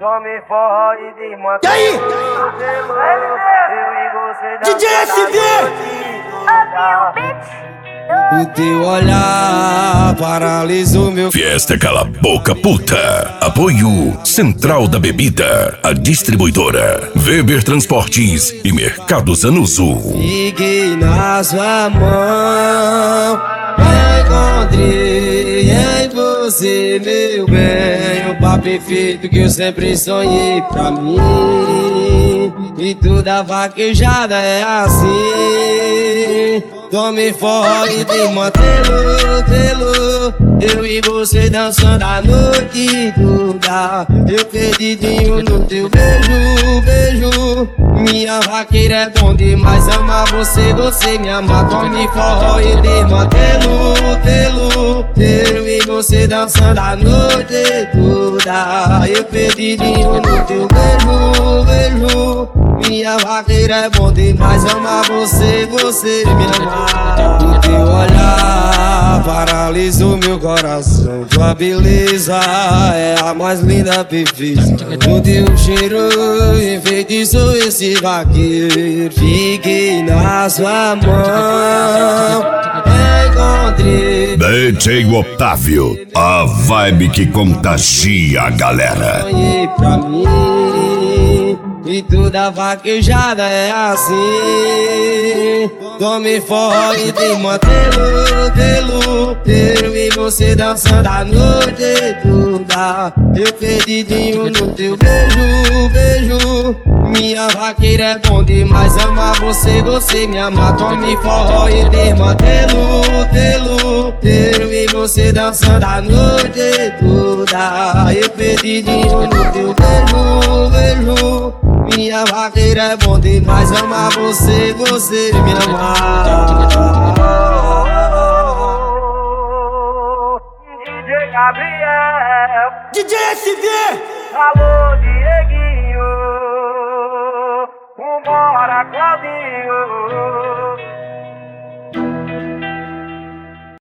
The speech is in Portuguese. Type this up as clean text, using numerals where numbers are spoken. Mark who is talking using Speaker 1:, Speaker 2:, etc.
Speaker 1: Tome forró e desmantém.
Speaker 2: E aí? DJ SV! O teu olhar paralisou meu...
Speaker 3: Fiesta Cala Boca Puta. Apoio Central da Bebida, a distribuidora Weber Transportes e Mercado Zanuso.
Speaker 2: Fiquei na sua mão, encontrei em você, meu bem, o par perfeito que eu sempre sonhei pra mim. E toda vaquejada é assim. Tome forró e desmantelo, eu e você dançando a noite toda. Eu perdidinho no teu beijo. Minha vaqueira é bom demais, amar você, você me ama. Tome forró e desmantelo, eu e você dançando a noite toda. Eu perdidinho no teu beijo. Minha vaqueira é bom demais, amar você, você me ama. O teu olhar paralisou meu coração. Tua beleza é a mais linda perfeição. O teu cheiro enfeitiçou esse vaqueiro. Fiquei na sua mão, encontrei
Speaker 3: DJ Otávio, a vibe que contagia a galera.
Speaker 2: Sonhei pra mim. E toda vaquejada é assim. Tome forró e desmantelo, eu e você dançando a noite toda. Eu perdidinho no teu beijo. Minha vaqueira é bom demais, amar você, você me ama. Tome forró e desmantelo, eu e você dançando a noite toda. Eu perdidinho no teu beijo. Minha vaqueira é bom demais, amar você, você me ama.
Speaker 1: DJ Gabriel,
Speaker 2: DJ SV!
Speaker 1: alô Dieguinho, vambora Claudinho.